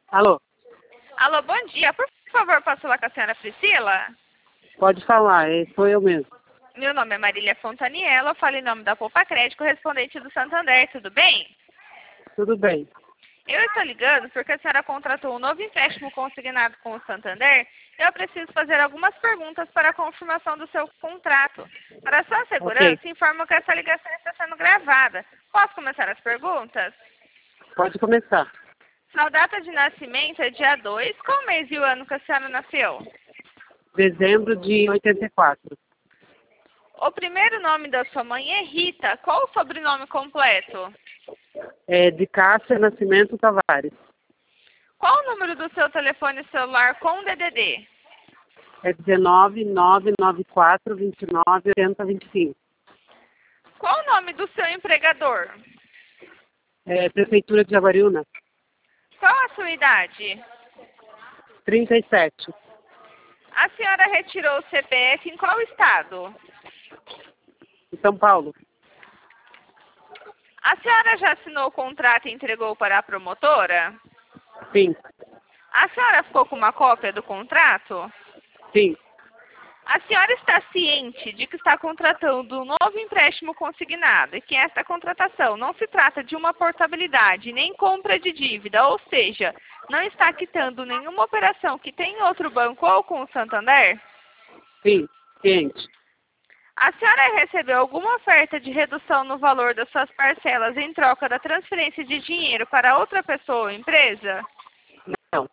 Alô, Alô, bom dia. Por favor, posso falar com a senhora Priscila? pode falar, sou eu mesmo. Meu nome é Marília Fontaniello, eu falo em nome da Poupa Crédito, correspondente do Santander, tudo bem? Tudo bem. Eu estou ligando porque a senhora contratou um novo empréstimo consignado com o Santander e eu preciso fazer algumas perguntas para a confirmação do seu contrato. Para sua segurança, informo que essa ligação está sendo gravada. Posso começar as perguntas? Pode começar. Sua data de nascimento é dia 2. Qual mês e o ano que a senhora nasceu? Dezembro de 84. O primeiro nome da sua mãe é Rita. Qual o sobrenome completo? De Cássia Nascimento Tavares. Qual o número do seu telefone celular com DDD? É 19 994 29 80 25. Qual o nome do seu empregador? Prefeitura de Jaguariúna. Qual a sua idade? 37. A senhora retirou o CPF em qual estado? Em São Paulo. A senhora já assinou o contrato e entregou para a promotora? Sim. A senhora ficou com uma cópia do contrato? Sim. A senhora está ciente de que está contratando um novo empréstimo consignado e que esta contratação não se trata de uma portabilidade nem compra de dívida, ou seja, não está quitando nenhuma operação que tem em outro banco ou com o Santander? Sim. Ciente. A senhora recebeu alguma oferta de redução no valor das suas parcelas em troca da transferência de dinheiro para outra pessoa ou empresa? Não.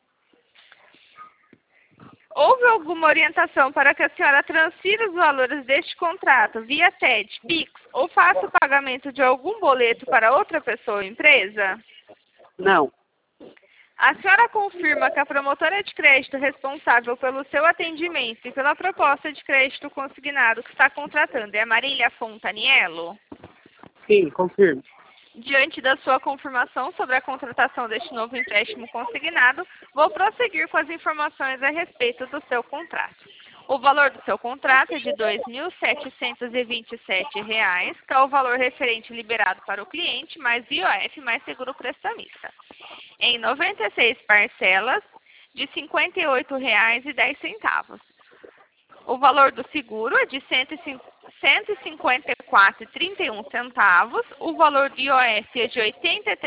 Houve alguma orientação para que a senhora transfira os valores deste contrato via TED, PIX ou faça o pagamento de algum boleto para outra pessoa ou empresa? Não. A senhora confirma que a promotora de crédito responsável pelo seu atendimento e pela proposta de crédito consignado que está contratando é a Marília Fontaniello? Sim, confirmo. Diante da sua confirmação sobre a contratação deste novo empréstimo consignado, vou prosseguir com as informações a respeito do seu contrato. O valor do seu contrato é de R$ 2.727, que é o valor referente liberado para o cliente, mais IOF, mais seguro prestamista, em 96 parcelas de R$ 58,10. O valor do seguro é de R$ 154,31. O valor do IOF é de R$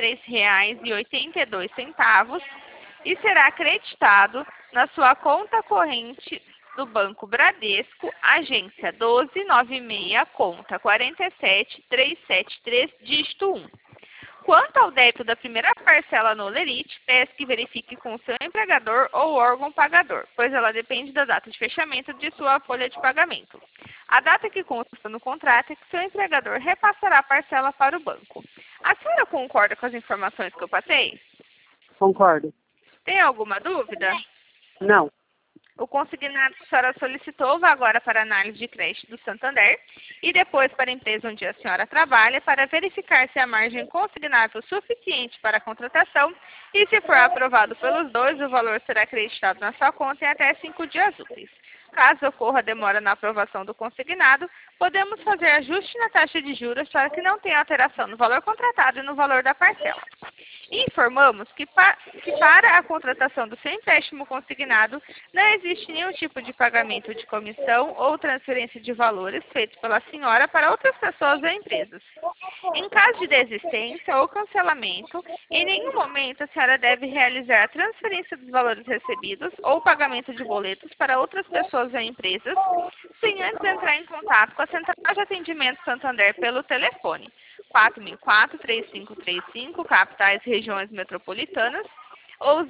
83,82 e será acreditado na sua conta corrente do Banco Bradesco, agência 1296, conta 47373, dígito 1. Quanto ao débito da primeira parcela no Lerite, peço que verifique com o seu empregador ou órgão pagador, pois ela depende da data de fechamento de sua folha de pagamento. A data que consta no contrato é que seu empregador repassará a parcela para o banco. A senhora concorda com as informações que eu passei? Concordo. Tem alguma dúvida? Não. O consignado que a senhora solicitou vai agora para a análise de crédito do Santander e depois para a empresa onde a senhora trabalha para verificar se a margem consignável é suficiente para a contratação e, se for aprovado pelos dois, o valor será acreditado na sua conta em até 5 dias úteis. Caso ocorra demora na aprovação do consignado, podemos fazer ajuste na taxa de juros para que não tenha alteração no valor contratado e no valor da parcela. E informamos que para a contratação do seu empréstimo consignado não existe nenhum tipo de pagamento de comissão ou transferência de valores feito pela senhora para outras pessoas ou empresas. Em caso de desistência ou cancelamento, em nenhum momento a senhora deve realizar a transferência dos valores recebidos ou pagamento de boletos para outras pessoas ou empresas, sem antes entrar em contato com a Central de Atendimento Santander pelo telefone 4004-3535, capitais e regiões metropolitanas, ou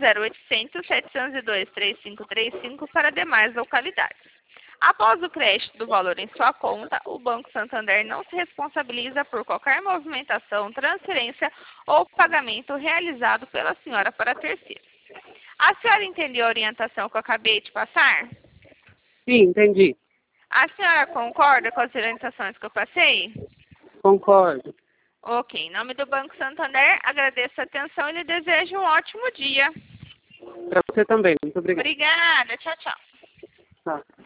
0800-702-3535 para demais localidades. Após o crédito do valor em sua conta, o Banco Santander não se responsabiliza por qualquer movimentação, transferência ou pagamento realizado pela senhora para terceiros. A senhora entendeu a orientação que eu acabei de passar? Sim, entendi. A senhora concorda com as orientações que eu passei? Concordo. Ok, em nome do Banco Santander, agradeço a atenção e lhe desejo um ótimo dia. Para você também. Muito obrigado. Obrigada, tchau, tchau. Tá.